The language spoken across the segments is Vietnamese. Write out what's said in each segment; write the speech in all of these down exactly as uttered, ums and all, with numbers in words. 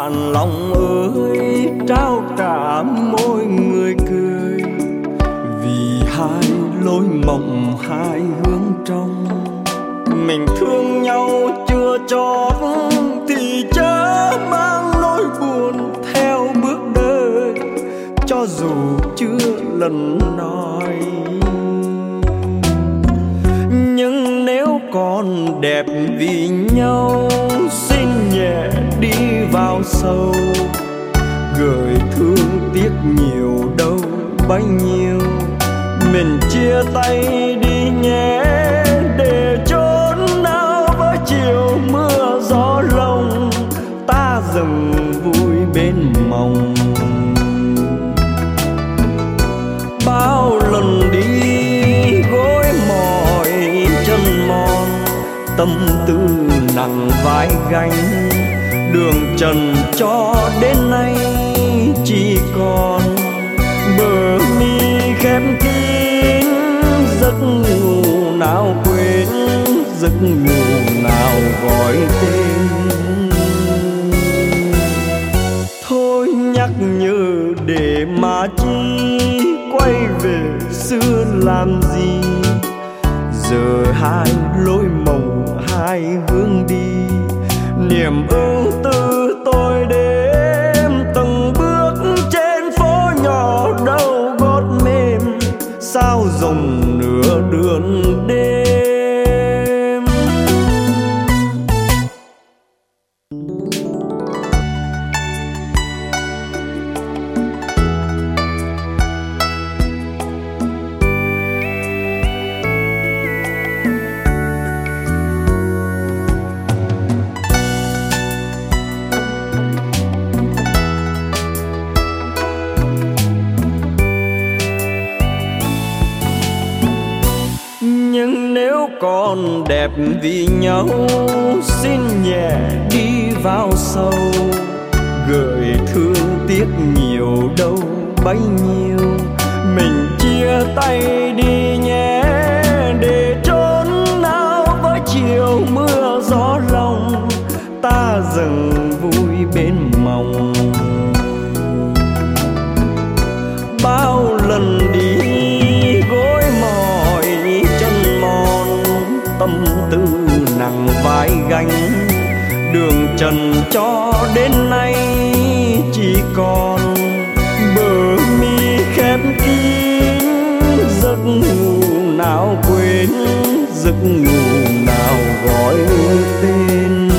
bạn lòng ơi, trao cả mỗi người cười, vì hai lối mộng hai hướng trong. Mình thương nhau chưa chót thì chớ mang nỗi buồn theo bước đời, cho dù chưa lần nói. Nhưng nếu còn đẹp vì nhau, xin nhẹ đi vào sâu, gửi thương tiếc nhiều đâu bấy nhiêu. Mình chia tay đi nhé, để chốn nào với chiều mưa gió lồng, ta dừng vui bên mộng. Bao lần đi gối mỏi chân mòn, tâm tư nặng vai gánh, đường trần cho đến nay chỉ còn bờ mi khép kín. Giấc ngủ nào quên, giấc ngủ nào gọi tên. Thôi nhắc nhớ để mà chi, quay về xưa làm gì. Giờ hai lối mộng hai hướng đi, niềm ưu tư tôi đêm từng bước trên phố nhỏ đâu gót mềm, sao rồng nửa đường đêm. Nhưng nếu còn đẹp vì nhau, xin nhẹ đi vào sâu, gửi thương tiếc nhiều đâu bấy nhiêu. Mình chia tay đi nhé, để chốn nào với chiều mưa gió lòng, ta dừng vui bên mộng. Bao lần đi gối mỏi chân mòn, tâm tư nặng vai gánh, đường trần cho đến nay chỉ còn bờ mi khép kín. Giấc ngủ nào quên, giấc ngủ nào gọi tên.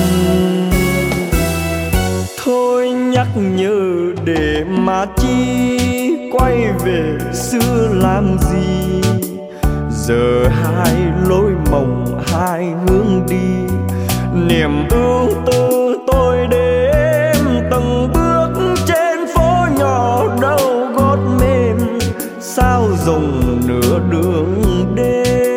Thôi nhắc nhớ để mà chi, quay về xưa làm gì. Giờ hai lối mộng hai hướng đi, niềm ưu tư tôi đêm từng bước trên phố nhỏ đâu gót mềm, sao rồng nửa đường đêm.